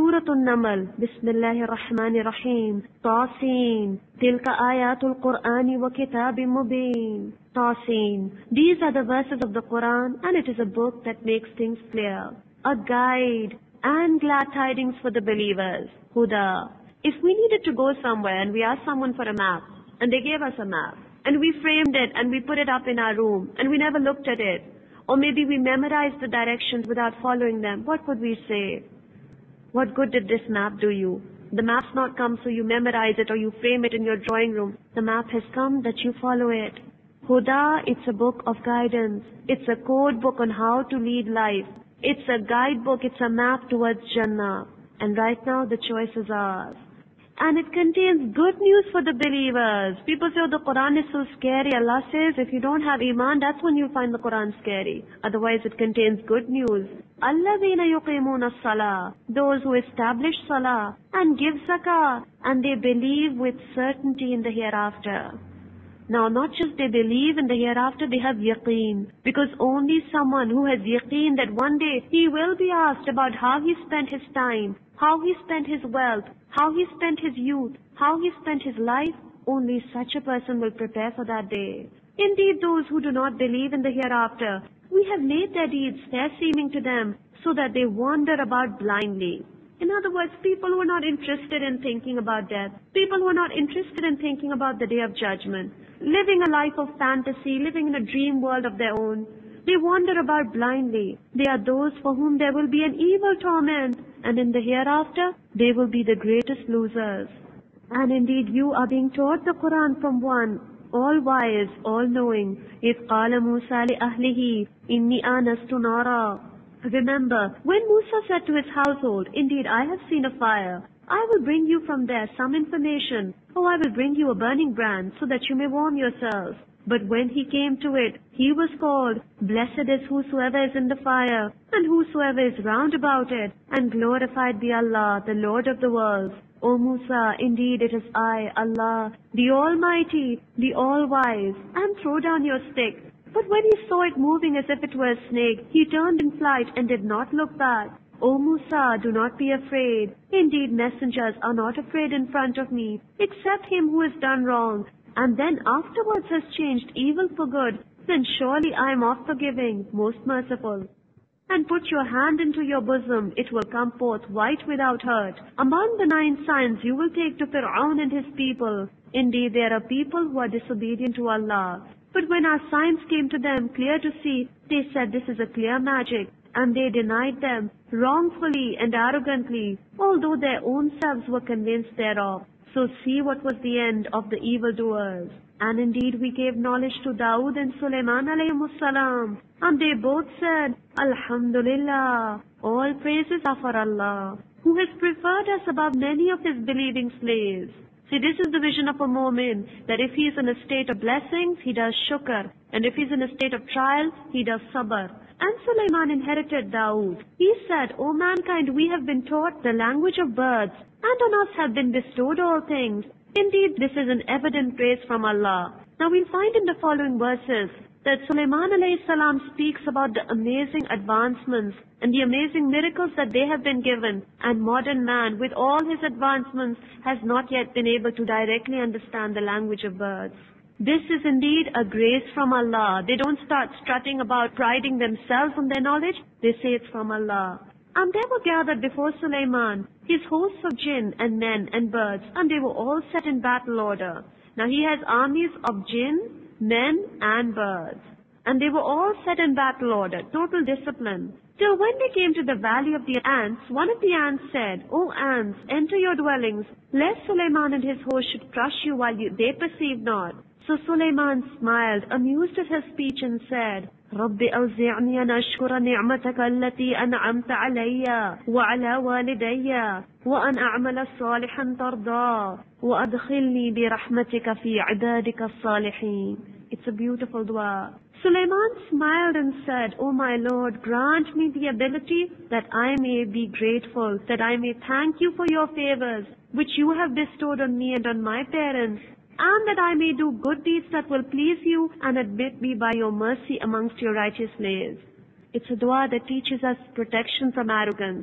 Suratul Namal, Bismillahir Rahmanir Rahim, Tasin, Tilka Ayatul Qur'ani wa Kitabim Mubin. Tasin. These are the verses of the Quran, and it is a book that makes things clear. A guide and glad tidings for the believers. Huda. If we needed to go somewhere and we asked someone for a map, and they gave us a map, and we framed it and we put it up in our room, and we never looked at it, or maybe we memorized the directions without following them, what would we say? What good did this map do you? The map's not come so you memorize it or you frame it in your drawing room. The map has come that you follow it. Huda, it's a book of guidance. It's a code book on how to lead life. It's a guidebook, it's a map towards Jannah. And right now the choice is ours. And it contains good news for the believers. People say, oh, the Quran is so scary. Allah says, if you don't have Iman, that's when you'll find the Quran scary. Otherwise, it contains good news. Alladhina yuqimuna as-salah. Those who establish salah and give zakah. And they believe with certainty in the hereafter. Now, not just they believe in the hereafter, they have yaqeen. Because only someone who has yaqeen that one day he will be asked about how he spent his time, how he spent his wealth, how he spent his youth, how he spent his life, only such a person will prepare for that day. Indeed, those who do not believe in the hereafter, we have made their deeds fair seeming to them, so that they wander about blindly. In other words, people who are not interested in thinking about death, people who are not interested in thinking about the day of judgment, living a life of fantasy, living in a dream world of their own, they wander about blindly. They are those for whom there will be an evil torment, and in the hereafter, they will be the greatest losers. And indeed, you are being taught the Quran from one, all-wise, all-knowing. إِذْ قَالَ مُوسَى لِأَهْلِهِ إِنِّي آنَسْتُ نَارًا. Remember, when Musa said to his household, indeed, I have seen a fire. I will bring you from there some information, or I will bring you a burning brand, so that you may warm yourselves. But when he came to it, he was called, Blessed is whosoever is in the fire, and whosoever is round about it, and glorified be Allah, the Lord of the worlds. O Musa, indeed it is I, Allah, the Almighty, the All-Wise, and throw down your stick. But when he saw it moving as if it were a snake, he turned in flight and did not look back. O Musa, do not be afraid. Indeed, messengers are not afraid in front of me, except him who has done wrong, and then afterwards has changed evil for good, then surely I am oft forgiving, most merciful. And put your hand into your bosom, it will come forth white without hurt. Among the 9 signs you will take to Fir'aun and his people. Indeed, there are people who are disobedient to Allah. But when our signs came to them clear to see, they said this is a clear magic, and they denied them wrongfully and arrogantly, although their own selves were convinced thereof. So see what was the end of the evildoers. And indeed we gave knowledge to Dawood and Sulaiman alayhimus salam, and they both said, Alhamdulillah, all praises are for Allah, who has preferred us above many of his believing slaves. See, this is the vision of a mu'min, that if he is in a state of blessings, he does shukr, and if he is in a state of trials, he does sabr. And Sulaiman inherited Dawood. He said, O mankind, we have been taught the language of birds, and on us have been bestowed all things. Indeed, this is an evident praise from Allah. Now we'll find in the following verses that Sulaiman alayhi salam speaks about the amazing advancements and the amazing miracles that they have been given, and modern man, with all his advancements, has not yet been able to directly understand the language of birds. This is indeed a grace from Allah. They don't start strutting about priding themselves on their knowledge. They say it's from Allah. And there were gathered before Sulaiman his hosts of jinn and men and birds, and they were all set in battle order. Now he has armies of jinn, men and birds, and they were all set in battle order, total discipline. Till when they came to the valley of the ants, one of the ants said, O ants, enter your dwellings, lest Sulaiman and his host should crush you while they perceive not. So Sulaiman smiled, amused at her speech, and said, رب أوزعني أن أشكر نعمتك التي أنعمت علي وعلى والدي وأن أعمل صالحا ترضى وأدخلني برحمتك في عبادك الصالحين. It's a beautiful dua. Sulaiman smiled and said, O my Lord, grant me the ability that I may be grateful, that I may thank you for your favors, which you have bestowed on me and on my parents, and that I may do good deeds that will please you and admit me by your mercy amongst your righteous slaves. It's a dua that teaches us protection from arrogance.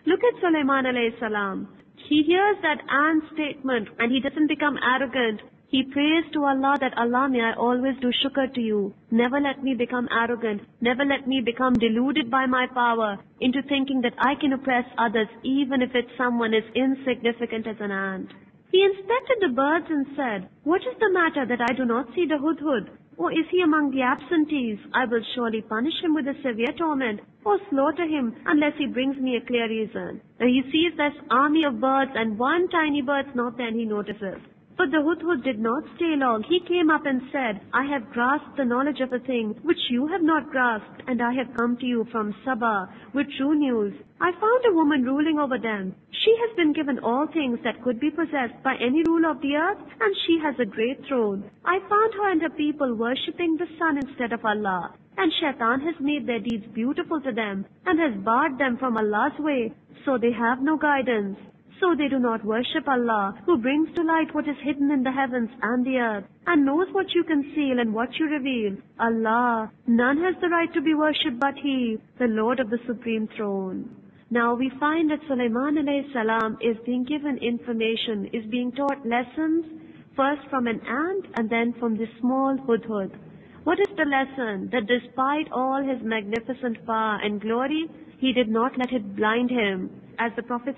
Look at Sulaiman alayhi salam. He hears that ant statement and he doesn't become arrogant. He prays to Allah that Allah, may I always do shukr to you. Never let me become arrogant. Never let me become deluded by my power into thinking that I can oppress others even if it's someone as insignificant as an ant. He inspected the birds and said, what is the matter that I do not see the hudhud? Or is he among the absentees? I will surely punish him with a severe torment or slaughter him unless he brings me a clear reason. Now he sees this army of birds and one tiny bird's not there and he notices. But the hudhud did not stay long. He came up and said, I have grasped the knowledge of a thing which you have not grasped, and I have come to you from Sabah with true news. I found a woman ruling over them. She has been given all things that could be possessed by any ruler of the earth, and she has a great throne. I found her and her people worshipping the sun instead of Allah, and Shaitan has made their deeds beautiful to them, and has barred them from Allah's way, so they have no guidance. So they do not worship Allah, who brings to light what is hidden in the heavens and the earth, and knows what you conceal and what you reveal. Allah, none has the right to be worshipped but He, the Lord of the Supreme Throne. Now we find that Sulaiman alayhi salam is being given information, is being taught lessons, first from an ant and then from this small hudhud. What is the lesson? That despite all his magnificent power and glory, he did not let it blind him. As the Prophet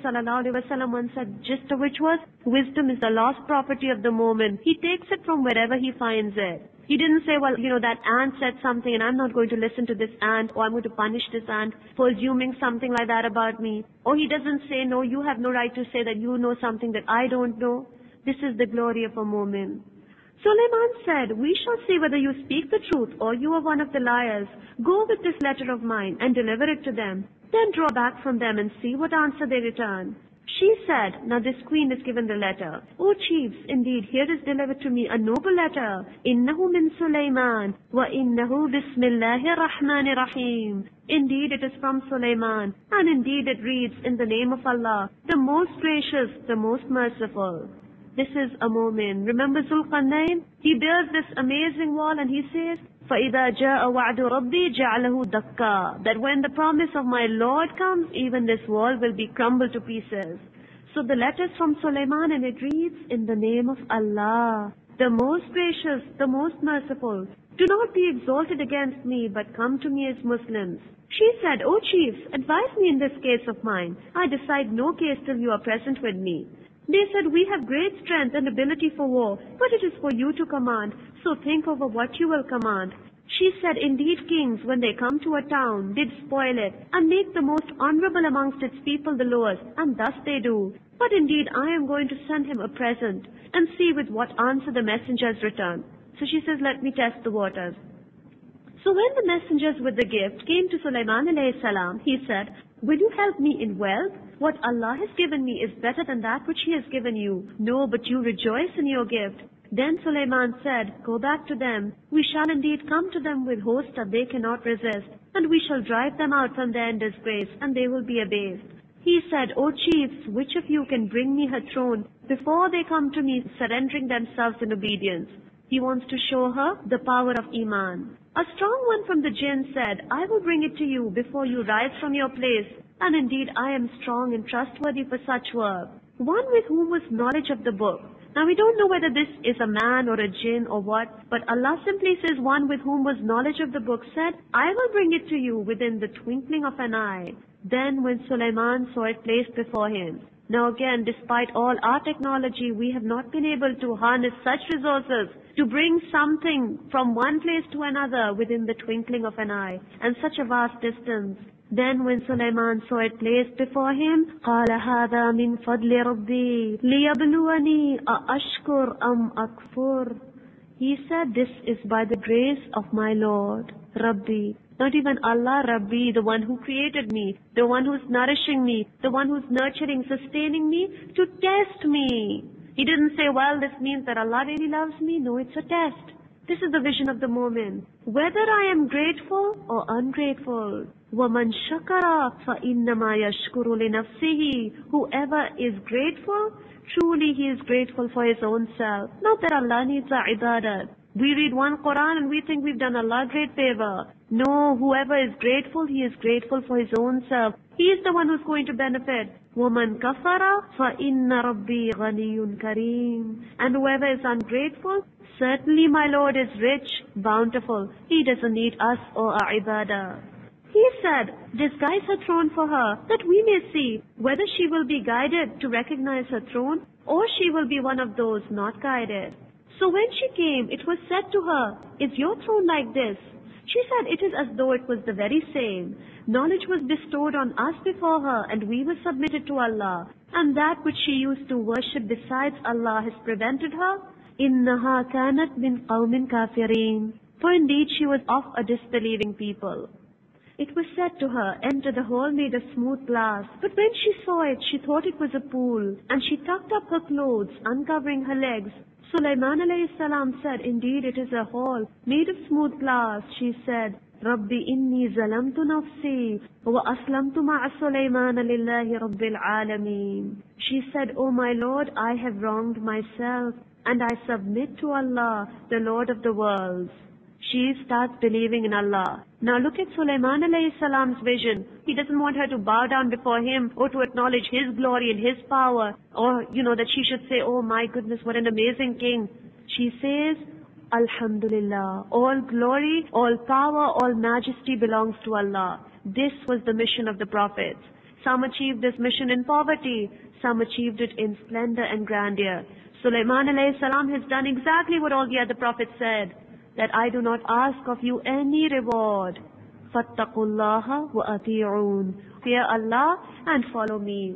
ﷺ once said, gist of which was, wisdom is the lost property of the moment. He takes it from wherever he finds it. He didn't say, well, that ant said something and I'm not going to listen to this ant, or I'm going to punish this ant for assuming something like that about me. Or he doesn't say, no, you have no right to say that you know something that I don't know. This is the glory of a moment. Sulaiman said, we shall see whether you speak the truth or you are one of the liars. Go with this letter of mine and deliver it to them. Then draw back from them and see what answer they return. She said, now this queen is given the letter. O chiefs, indeed here is delivered to me a noble letter. Innahu min Sulaiman wa innahu bismillahir rahmanir rahim. Indeed it is from Sulaiman, and indeed it reads in the name of Allah, the most gracious, the most merciful. This is a moment. Remember Zulqarnain? He builds this amazing wall and he says, فَإِذَا جَاءَ وَعْدُ رَبِّي جَعَلَهُ دَكَّا. That when the promise of my Lord comes, even this wall will be crumbled to pieces. So the letter is from Sulaiman and it reads, in the name of Allah, the most gracious, the most merciful. Do not be exalted against me, but come to me as Muslims. She said, O chiefs, advise me in this case of mine. I decide no case till you are present with me. They said, we have great strength and ability for war, but it is for you to command, so think over what you will command. She said, indeed kings, when they come to a town, did spoil it, and make the most honorable amongst its people the lowest, and thus they do. But indeed I am going to send him a present, and see with what answer the messengers return. So she says, let me test the waters. So when the messengers with the gift came to Sulaiman alayhi salam, he said, will you help me in wealth? What Allah has given me is better than that which He has given you. No, but you rejoice in your gift. Then Sulaiman said, go back to them. We shall indeed come to them with hosts that they cannot resist, and we shall drive them out from there in disgrace, and they will be abased. He said, O chiefs, which of you can bring me her throne before they come to me surrendering themselves in obedience? He wants to show her the power of Iman. A strong one from the jinn said, I will bring it to you before you rise from your place, and indeed I am strong and trustworthy for such work. One with whom was knowledge of the book. Now we don't know whether this is a man or a jinn or what, but Allah simply says one with whom was knowledge of the book said, I will bring it to you within the twinkling of an eye. Then when Sulaiman saw it placed before him. Now again, despite all our technology, we have not been able to harness such resources to bring something from one place to another within the twinkling of an eye, and such a vast distance. Then when Sulaiman saw it placed before him, قَالَ هَذَا مِنْ فَضْلِ رَبِّي لِيَبْلُوَنِي أَأَشْكُرْ أَمْ أَكْفُرْ. He said, this is by the grace of my Lord, Rabbi. Not even Allah, Rabbi, the one who created me, the one who's nourishing me, the one who's nurturing, sustaining me, to test me. He didn't say, well, this means that Allah really loves me. No, it's a test. This is the vision of the moment. Whether I am grateful or ungrateful. وَمَنْ شَكَرَ فَإِنَّمَا يَشْكُرُ لِنَفْسِهِ. Whoever is grateful, truly he is grateful for his own self. Not that Allah needs our ibadat. We read one Quran and we think we've done Allah great favor. No, whoever is grateful, he is grateful for his own self. He is the one who's going to benefit. وَمَنْ كَفَرَ فَإِنَّ رَبِّي غَنِيٌّ كَرِيمٌ. And whoever is ungrateful, certainly my Lord is rich, bountiful. He doesn't need us or our ibadah. He said, disguise her throne for her, that we may see whether she will be guided to recognize her throne, or she will be one of those not guided. So when she came, it was said to her, is your throne like this? She said, it is as though it was the very same. Knowledge was bestowed on us before her, and we were submitted to Allah. And that which she used to worship besides Allah has prevented her. إِنَّهَا كَانَتْ مِنْ قَوْمٍ كَافِرِينَ. For indeed she was of a disbelieving people. It was said to her, enter the hall made of smooth glass. But when she saw it, she thought it was a pool, and she tucked up her clothes, uncovering her legs. Sulaiman alayhi salam said, indeed it is a hall made of smooth glass. She said, Rabbi inni zalamtu nafsi wa aslamtu ma'a Sulaiman lillahi rabbil alameen. She said, O my Lord, I have wronged myself, and I submit to Allah, the Lord of the worlds. She starts believing in Allah. Now look at Sulaiman alayhi salam's vision. He doesn't want her to bow down before him or to acknowledge his glory and his power, or, that she should say, oh my goodness, what an amazing king. She says, Alhamdulillah, all glory, all power, all majesty belongs to Allah. This was the mission of the prophets. Some achieved this mission in poverty, some achieved it in splendor and grandeur. Sulaiman alayhi salam has done exactly what all the other prophets said, that I do not ask of you any reward. فَاتَّقُوا اللَّهَ وَأَطِيعُونَ. Fear Allah and follow me.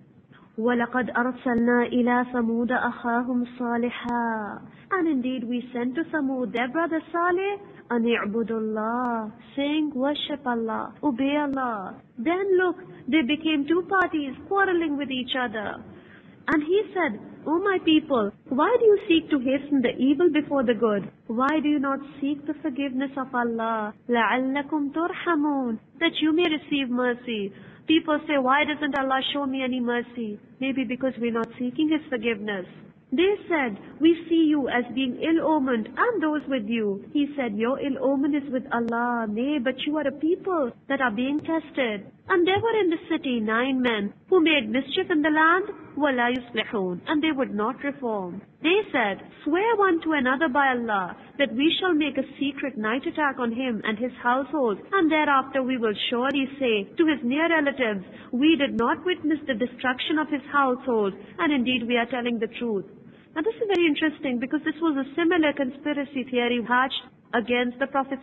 وَلَقَدْ أَرْسَلْنَا إِلَى ثَمُودَ أَخَاهُمْ صَالِحًا. And indeed we sent to Thamud their brother Saleh, أَنِ اعْبُدُوا اللَّهَ, saying, worship Allah, obey Allah. Then look, they became two parties quarreling with each other. And he said, O my people, why do you seek to hasten the evil before the good? Why do you not seek the forgiveness of Allah? لَعَلَّكُمْ تُرْحَمُونَ, that you may receive mercy. People say, why doesn't Allah show me any mercy? Maybe because we're not seeking His forgiveness. They said, we see you as being ill-omened and those with you. He said, your ill omen is with Allah. Nay, but you are a people that are being tested. And there were in the city 9 men who made mischief in the land, وَلَا يُصْلِحُونَ, and they would not reform. They said, swear one to another by Allah that we shall make a secret night attack on him and his household, and thereafter we will surely say to his near relatives, we did not witness the destruction of his household, and indeed we are telling the truth. Now this is very interesting because this was a similar conspiracy theory hatched against the Prophet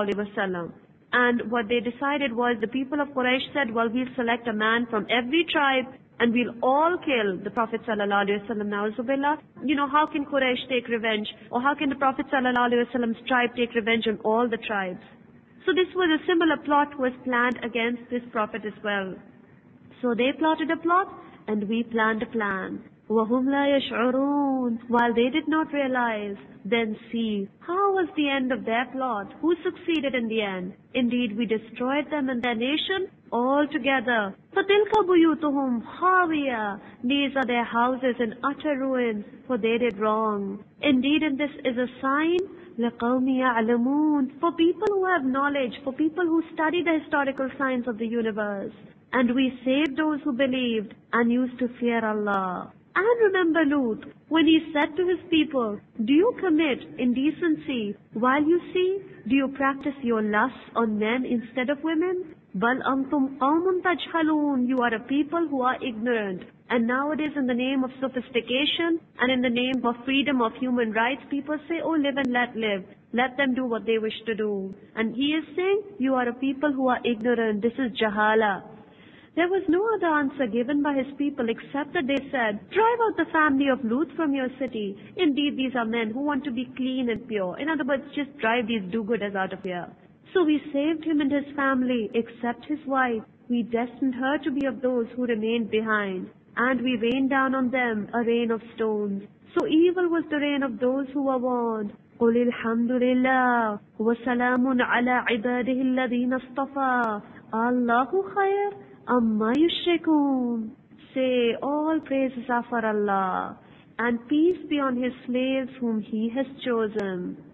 ﷺ. And what they decided was, the people of Quraysh said, well, we'll select a man from every tribe and we'll all kill the Prophet ﷺ. Na'uzubillah. How can Quraysh take revenge? Or how can the Prophet ﷺ's tribe take revenge on all the tribes? So this was a similar plot was planned against this Prophet as well. So they plotted a plot and we planned a plan. وَهُمْ لَا يَشْعُرُونَ, while they did not realize. Then see, how was the end of their plot? Who succeeded in the end? Indeed, we destroyed them and their nation altogether. فَتِلْكَ بُيُوتُهُمْ خَاوِيَةٌ, these are their houses in utter ruin, for they did wrong. Indeed, and this is a sign لِقَوْمِ يَعْلَمُونَ, for people who have knowledge, for people who study the historical signs of the universe. And we saved those who believed and used to fear Allah. And remember Lut, when he said to his people, do you commit indecency while you see? Do you practice your lusts on men instead of women? بَلْ أَنْتُمْ قَوْمٌ تَجْهَلُونَ, you are a people who are ignorant. And nowadays in the name of sophistication and in the name of freedom of human rights, people say, oh, live and let live. Let them do what they wish to do. And he is saying, you are a people who are ignorant. This is jahala. There was no other answer given by his people except that they said, drive out the family of Lut from your city. Indeed, these are men who want to be clean and pure. In other words, just drive these do-gooders out of here. So we saved him and his family, except his wife. We destined her to be of those who remained behind. And we rained down on them a rain of stones. So evil was the rain of those who were warned. قُلِ الْحَمْدُ لِلَّهِ وَسَلَامٌ عَلَىٰ عِبَادِهِ الَّذِينَ اصْطَفَىٰ Allahu khayr amma yushrikun. Say, all praises are for Allah, and peace be on His slaves whom He has chosen.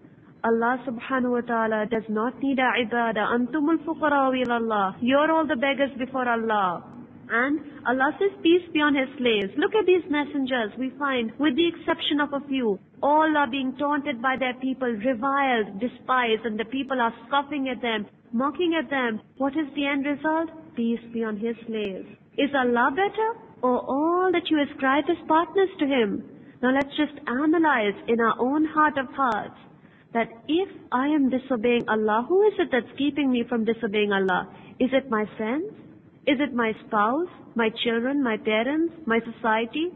Allah subhanahu wa ta'ala does not need our ibadah. Antumul fuqara ila Allah. You're all the beggars before Allah. And Allah says, peace be on His slaves. Look at these messengers. We find, with the exception of a few, all are being taunted by their people, reviled, despised, and the people are scoffing at them, mocking at them. What is the end result? Peace be on His slaves. Is Allah better, or all that you ascribe as partners to Him? Now let's just analyze in our own heart of hearts that if I am disobeying Allah, who is it that's keeping me from disobeying Allah? Is it my friends? Is it my spouse, my children, my parents, my society?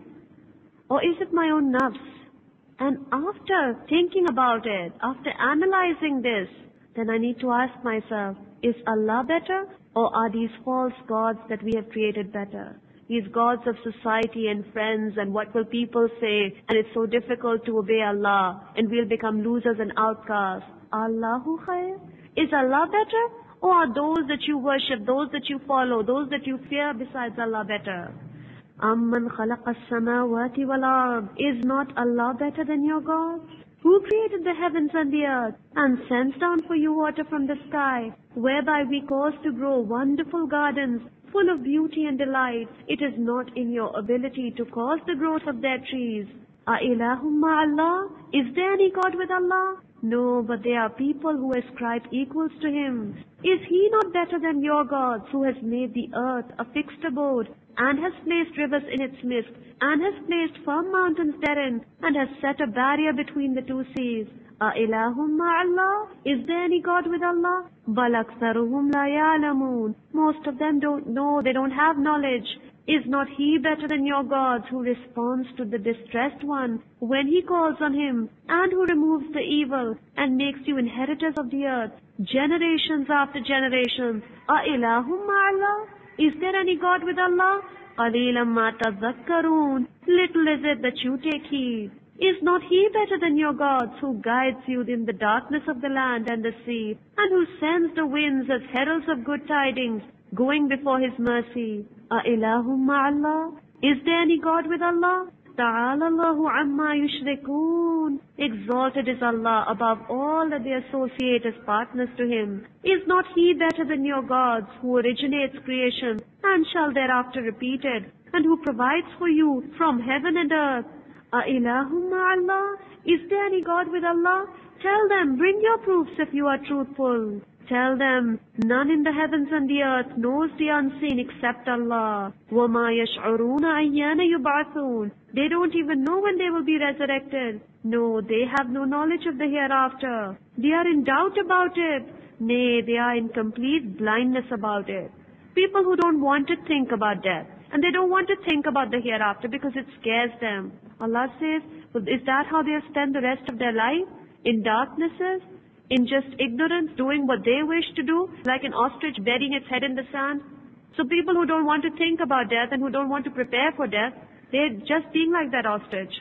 Or is it my own nafs? And after thinking about it, after analyzing this, then I need to ask myself, is Allah better, or are these false gods that we have created better? These gods of society and friends and what will people say, and it's so difficult to obey Allah, and we'll become losers and outcasts. Allahu khair? Is Allah better, or are those that you worship, those that you follow, those that you fear besides Allah better? Amman khalaqa as-samawati wal ard. Is not Allah better than your God? Who created the heavens and the earth and sends down for you water from the sky, whereby we cause to grow wonderful gardens full of beauty and delight? It is not in your ability to cause the growth of their trees. A-ilahum ma'allah? Is there any God with Allah? No, but there are people who ascribe equals to Him. Is He not better than your gods, who has made the earth a fixed abode, and has placed rivers in its midst, and has placed firm mountains therein, and has set a barrier between the two seas? A-ilahum ma'allah? Is there any God with Allah? Bal aktharuhum la ya'lamun. Most of them don't know, they don't have knowledge. Is not He better than your gods, who responds to the distressed one when he calls on Him, and who removes the evil and makes you inheritors of the earth, generations after generations? A-ilahum ma'allah? Is there any God with Allah? Qalilan ma tadhakkarun. Little is it that you take heed. Is not He better than your gods, who guides you in the darkness of the land and the sea, and who sends the winds as heralds of good tidings, going before His mercy? A-ilahum ma'allah? Is there any God with Allah? Ta'ala Allahu amma yushrikun. Exalted is Allah above all that they associate as partners to Him. Is not He better than your gods, who originates creation and shall thereafter repeat it, and who provides for you from heaven and earth? A-ilahum ma'allah? Is there any God with Allah? Tell them, bring your proofs if you are truthful. Tell them, none in the heavens and the earth knows the unseen except Allah. وَمَا يَشْعُرُونَ أَيَّانَ يُبْعَثُونَ. They don't even know when they will be resurrected. No, they have no knowledge of the hereafter. They are in doubt about it. Nay, they are in complete blindness about it. People who don't want to think about death, and they don't want to think about the hereafter because it scares them. Allah says, is that how they'll spend the rest of their life? In darknesses? In just ignorance, doing what they wish to do, like an ostrich burying its head in the sand? So people who don't want to think about death and who don't want to prepare for death, they're just being like that ostrich.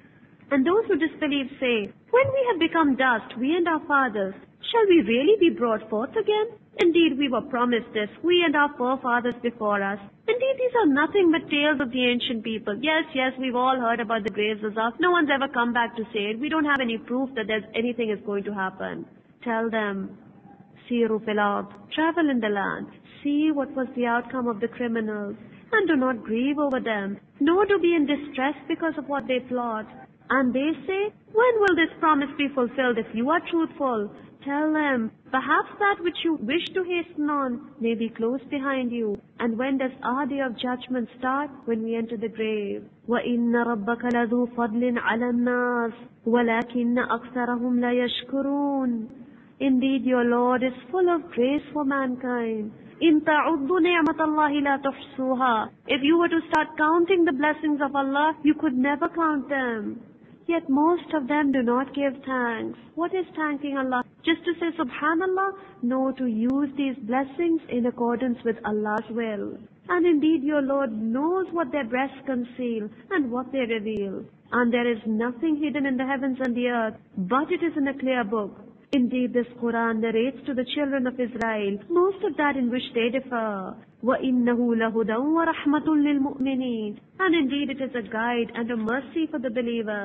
And those who disbelieve say, when we have become dust, we and our fathers, shall we really be brought forth again? Indeed, we were promised this, we and our forefathers before us. Indeed, these are nothing but tales of the ancient people. Yes, we've all heard about the graves of Zaf. No one's ever come back to say it. We don't have any proof that anything is going to happen. Tell them, Siru fil ard, travel in the land, see what was the outcome of the criminals, and do not grieve over them, nor do be in distress because of what they plot. And they say, when will this promise be fulfilled if you are truthful? Tell them, perhaps that which you wish to hasten on may be close behind you. And when does our day of judgment start? When we enter the grave. وَإِنَّ رَبَّكَ لَذُو فَضْلٍ عَلَى النَّاسِ وَلَكِنَّ أَكْثَرَهُمْ لَيَشْكُرُونَ. Indeed, your Lord is full of grace for mankind. إِن تَعُدُّوا نِعْمَةَ اللَّهِ لَا تُحْصُوهَا. If you were to start counting the blessings of Allah, you could never count them. Yet most of them do not give thanks. What is thanking Allah? Just to say Subhanallah? No, to use these blessings in accordance with Allah's will. And indeed your Lord knows what their breasts conceal and what they reveal. And there is nothing hidden in the heavens and the earth, but it is in a clear book. Indeed, this Quran narrates to the children of Israel most of that in which they differ. وَإِنَّهُ لَهُدًى وَرَحْمَةٌ لِلْمُؤْمِنِينَ. And indeed it is a guide and a mercy for the believers.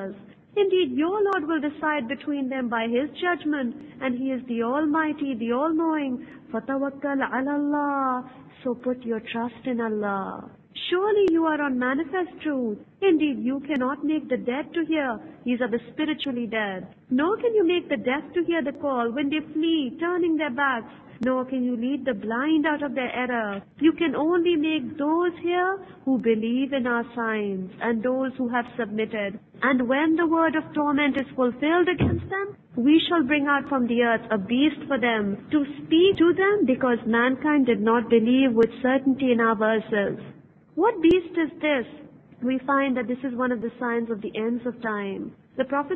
Indeed, your Lord will decide between them by His judgment, and He is the Almighty, the All-Knowing. فَتَوَكَّلْ عَلَى اللَّهِ. So put your trust in Allah. Surely you are on manifest truth. Indeed, you cannot make the dead to hear. These are the spiritually dead. Nor can you make the deaf to hear the call when they flee, turning their backs. Nor can you lead the blind out of their error. You can only make those hear who believe in our signs, and those who have submitted. And when the word of torment is fulfilled against them, we shall bring out from the earth a beast for them to speak to them, because mankind did not believe with certainty in our verses. What beast is this? We find that this is one of the signs of the ends of time. The Prophet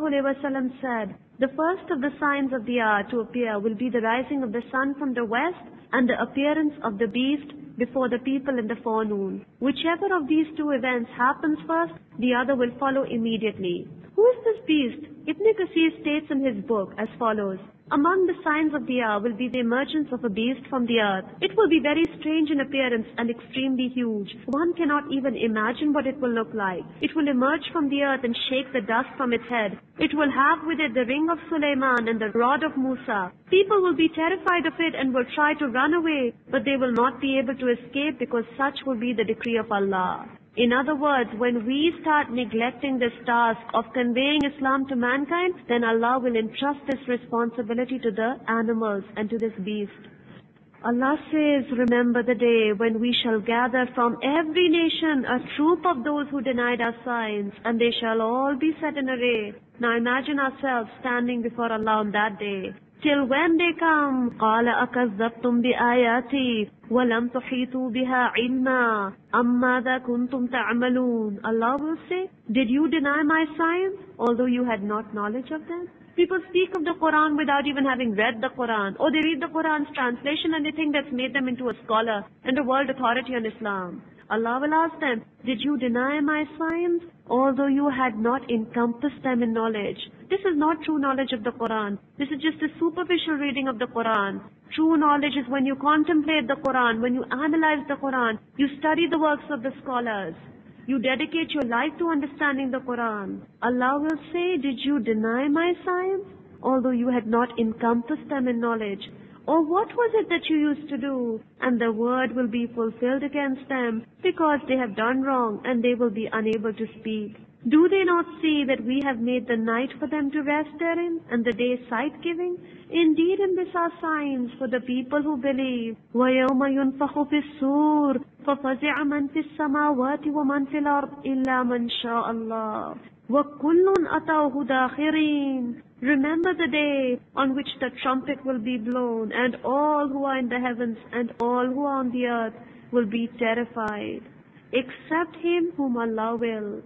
ﷺ said, the first of the signs of the hour to appear will be the rising of the sun from the west and the appearance of the beast before the people in the forenoon. Whichever of these two events happens first, the other will follow immediately. Who is this beast? Ibn Kathir states in his book as follows: among the signs of the hour will be the emergence of a beast from the earth. It will be very strange in appearance and extremely huge. One cannot even imagine what it will look like. It will emerge from the earth and shake the dust from its head. It will have with it the ring of Sulaiman and the rod of Musa. People will be terrified of it and will try to run away, but they will not be able to escape, because such will be the decree of Allah. In other words, when we start neglecting this task of conveying Islam to mankind, then Allah will entrust this responsibility to the animals and to this beast. Allah says, remember the day when we shall gather from every nation a troop of those who denied our signs, and they shall all be set in array. Now imagine ourselves standing before Allah on that day. Till when they come, قَالَ أَكَذَّبْتُمْ بِآيَاتِي وَلَمْ تُحِيطُوا بِهَا عِلْمًا أَمْ مَاذَا كُنْتُمْ تَعْمَلُونَ. Allah will say, did you deny my signs, although you had not knowledge of them? People speak of the Quran without even having read the Quran, or they read the Quran's translation and they think that's made them into a scholar and a world authority on Islam. Allah will ask them, did you deny my signs, although you had not encompassed them in knowledge? This is not true knowledge of the Quran. This is just a superficial reading of the Quran. True knowledge is when you contemplate the Quran, when you analyze the Quran, you study the works of the scholars. You dedicate your life to understanding the Quran. Allah will say, did you deny my signs, although you had not encompassed them in knowledge? Or what was it that you used to do? And the word will be fulfilled against them, because they have done wrong and they will be unable to speak. Do they not see that we have made the night for them to rest therein, and the day sight-giving? Indeed, in this are signs for the people who believe. وَيَوْمَ يُنْفَخُ فِي الصُّورِ فَفَزِعَ مَنْ فِي السَّمَاوَاتِ وَمَنْ فِي الْأَرْضِ إِلَّا مَنْ شَاءَ اللَّهُ وَكُلٌّ أَتَوْهُ دَاخِرِينَ. Remember the day on which the trumpet will be blown, and all who are in the heavens and all who are on the earth will be terrified, except him whom Allah will,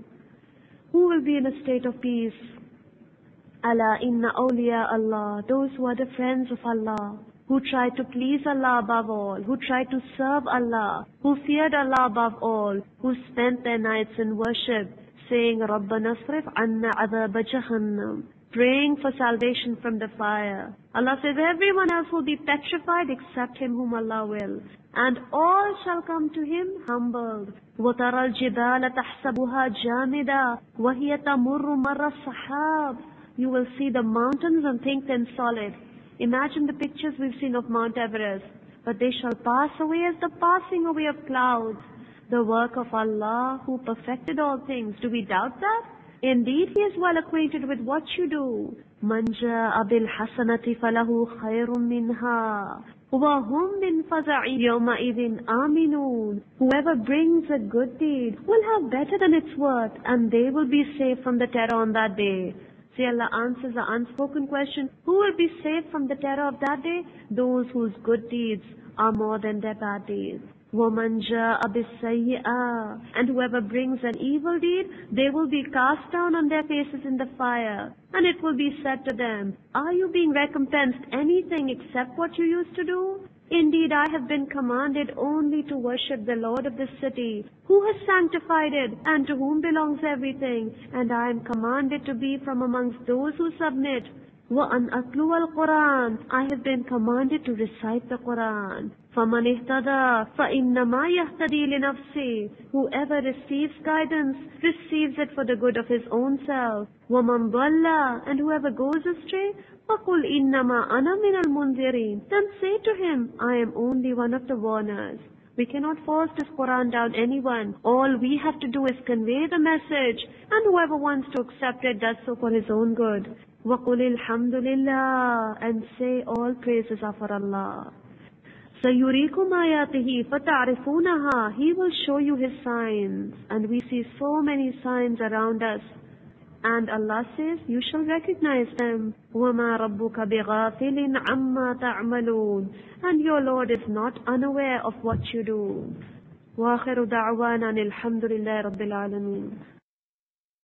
who will be in a state of peace. Ala inna awliya Allah, those who are the friends of Allah, who try to please Allah above all, who try to serve Allah, who feared Allah above all, who spent their nights in worship, saying, Rabbana asrif anna adhab jahannam, praying for salvation from the fire. Allah says everyone else will be petrified except him whom Allah will, and all shall come to him humbled. وَتَرَى الْجِبَالَ تَحْسَبُهَا جَامِدًا وَهِيَ تَمُرُّ مَرَّ السَّحَابِ. You will see the mountains and think them solid. Imagine the pictures we've seen of Mount Everest. But they shall pass away as the passing away of clouds. The work of Allah who perfected all things. Do we doubt that? Indeed, He is well acquainted with what you do. مَنْ جَاءَ بِالْحَسَنَةِ فَلَهُ خَيْرٌ مِّنْهَا وَهُمْ مِنْ فَزَعٍ يَوْمَئِذٍ آمِنُونَ. Whoever brings a good deed will have better than its worth, and they will be saved from the terror on that day. See, Allah answers the unspoken question, who will be saved from the terror of that day? Those whose good deeds are more than their bad deeds. وَمَنْ جَاءَ بِالسَّيِّئَةِ. And whoever brings an evil deed, they will be cast down on their faces in the fire. And it will be said to them, are you being recompensed anything except what you used to do? Indeed, I have been commanded only to worship the Lord of this city, who has sanctified it, and to whom belongs everything. And I am commanded to be from amongst those who submit. وَأَنْ أَتْلُوَ الْقُرْآنَ. I have been commanded to recite the Quran. فَمَنِ اهْتَدَى فَإِنَّمَا يَهْتَدِي لِنَفْسِهِ. Whoever receives guidance receives it for the good of his own self. وَمَنْ ضَلَّ. And whoever goes astray, فَقُلْ إِنَّمَا أَنَا مِنَ الْمُنذِرِينَ. Then say to him, I am only one of the warners. We cannot force this Quran down anyone. All we have to do is convey the message, and whoever wants to accept it does so for his own good. وَقُلِ الْحَمْدُ لِلَّهِ. And say all praises are for Allah. سَيُرِيكُمْ آيَاتِهِ فَتَعْرِفُونَهَا. He will show you His signs. And we see so many signs around us. And Allah says, you shall recognize them. وَمَا رَبُّكَ بِغَافِلٍ عَمَّا تَعْمَلُونَ. And your Lord is not unaware of what you do. وَآخِرُ دَعْوَانَا الْحَمْدُ لِلَّهِ رَبِّ الْعَالَمِينَ.